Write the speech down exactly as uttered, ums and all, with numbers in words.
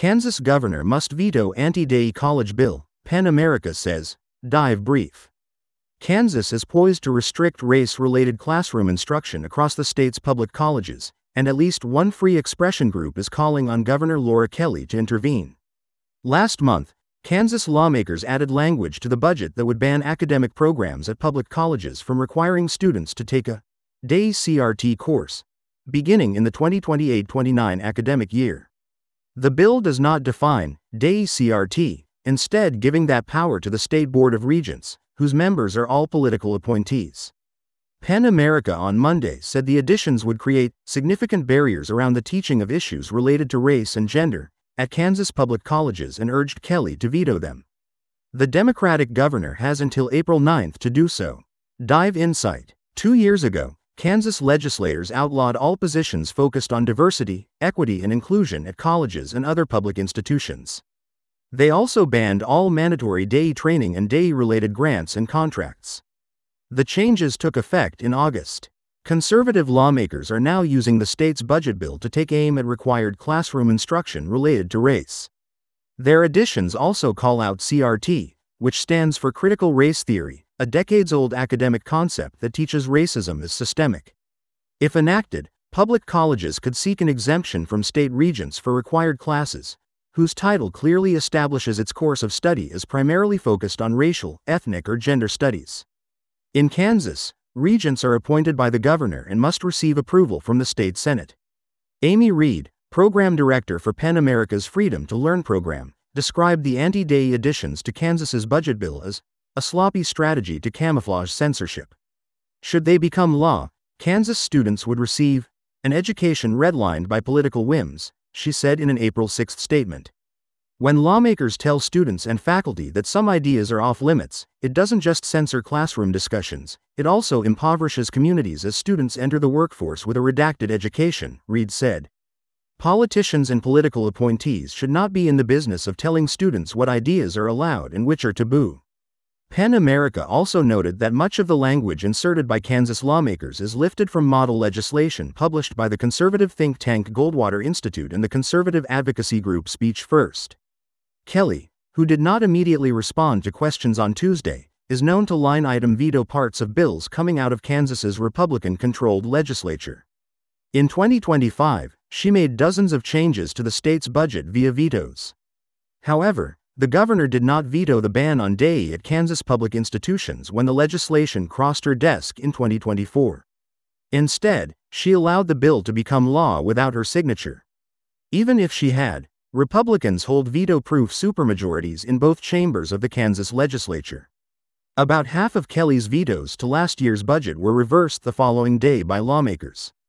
Kansas governor must veto anti-D E I college bill, PEN America says. Dive brief. Kansas is poised to restrict race-related classroom instruction across the state's public colleges, and at least one free expression group is calling on Governor Laura Kelly to intervene. Last month, Kansas lawmakers added language to the budget that would ban academic programs at public colleges from requiring students to take a D E I C R T course, beginning in the twenty twenty-eight twenty-nine academic year. The bill does not define D E I C R T, instead giving that power to the State Board of Regents, whose members are all political appointees. PEN America on Monday said the additions would create significant barriers around the teaching of issues related to race and gender at Kansas public colleges and urged Kelly to veto them. The Democratic governor has until April ninth to do so. Dive Insight. Two years ago, Kansas legislators outlawed all positions focused on diversity, equity, and inclusion at colleges and other public institutions. They also banned all mandatory D E I training and D E I-related grants and contracts. The changes took effect in August. Conservative lawmakers are now using the state's budget bill to take aim at required classroom instruction related to race. Their additions also call out C R T, which stands for Critical Race Theory, a decades-old academic concept that teaches racism is systemic. If enacted, public colleges could seek an exemption from state regents for required classes, whose title clearly establishes its course of study as primarily focused on racial, ethnic, or gender studies. In Kansas, regents are appointed by the governor and must receive approval from the state Senate. Amy Reed, program director for PEN America's Freedom to Learn program, described the anti-D E I additions to Kansas's budget bill as a sloppy strategy to camouflage censorship. Should they become law, Kansas students would receive an education redlined by political whims, she said in an April sixth statement. When lawmakers tell students and faculty that some ideas are off-limits, it doesn't just censor classroom discussions, it also impoverishes communities as students enter the workforce with a redacted education, Reed said. Politicians and political appointees should not be in the business of telling students what ideas are allowed and which are taboo. PEN America also noted that much of the language inserted by Kansas lawmakers is lifted from model legislation published by the conservative think tank Goldwater Institute and the conservative advocacy group Speech First. Kelly, who did not immediately respond to questions on Tuesday, is known to line-item veto parts of bills coming out of Kansas's Republican-controlled legislature. In twenty twenty-five, she made dozens of changes to the state's budget via vetoes. However, the governor did not veto the ban on D E I at Kansas public institutions when the legislation crossed her desk in twenty twenty-four. Instead, she allowed the bill to become law without her signature. Even if she had, Republicans hold veto-proof supermajorities in both chambers of the Kansas legislature. About half of Kelly's vetoes to last year's budget were reversed the following day by lawmakers.